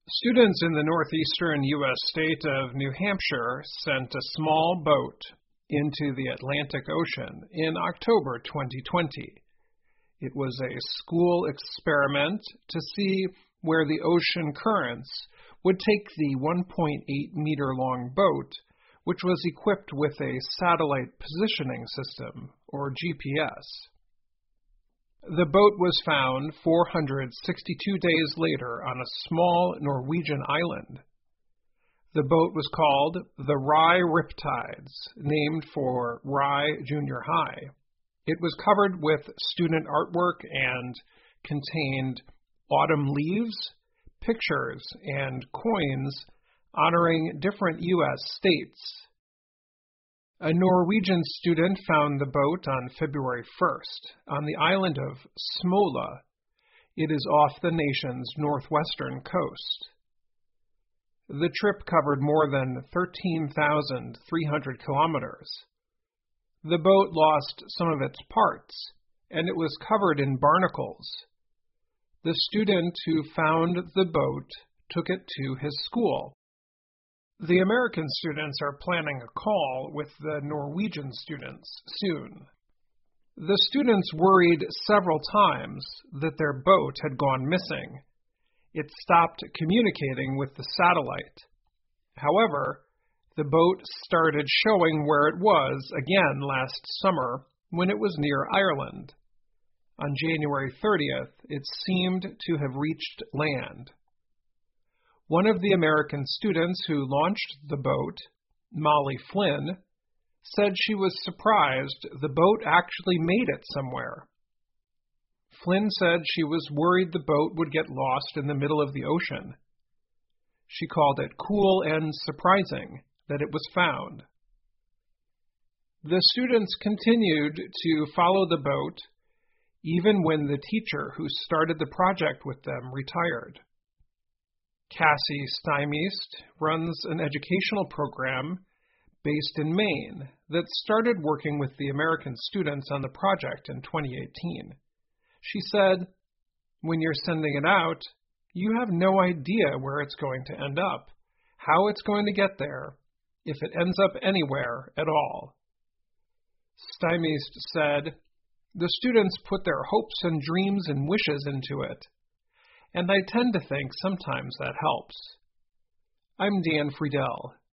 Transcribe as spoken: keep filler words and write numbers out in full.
Students in the northeastern U S state of New Hampshire sent a small boat into the Atlantic Ocean in October twenty twenty. It was a school experiment to see where the ocean currents would take the one point eight meter long boat, which was equipped with a satellite positioning system, or G P S. The boat was found four hundred sixty-two days later on a small Norwegian island. The boat was called the Rye Riptides, named for Rye Junior High. It was covered with student artwork and contained autumn leaves, pictures, and coins honoring different U S states. A Norwegian student found the boat on February first on the island of Smola. It is off the nation's northwestern coast. The trip covered more than thirteen thousand three hundred kilometers. The boat lost some of its parts, and it was covered in barnacles. The student who found the boat took it to his school. The American students are planning a call with the Norwegian students soon. The students worried several times that their boat had gone missing. It stopped communicating with the satellite. However, the boat started showing where it was again last summer when it was near Ireland. On January thirtieth, it seemed to have reached land. One of the American students who launched the boat, Molly Flynn, said she was surprised the boat actually made it somewhere. Flynn said she was worried the boat would get lost in the middle of the ocean. She called it cool and surprising that it was found. The students continued to follow the boat even when the teacher who started the project with them retired. Cassie Stymiest runs an educational program based in Maine that started working with the American students on the project in twenty eighteen. She said, "When you're sending it out, you have no idea where it's going to end up, how it's going to get there, if it ends up anywhere at all." Stymiest said, "The students put their hopes and dreams and wishes into it, and I tend to think sometimes that helps." I'm Dan Friedel.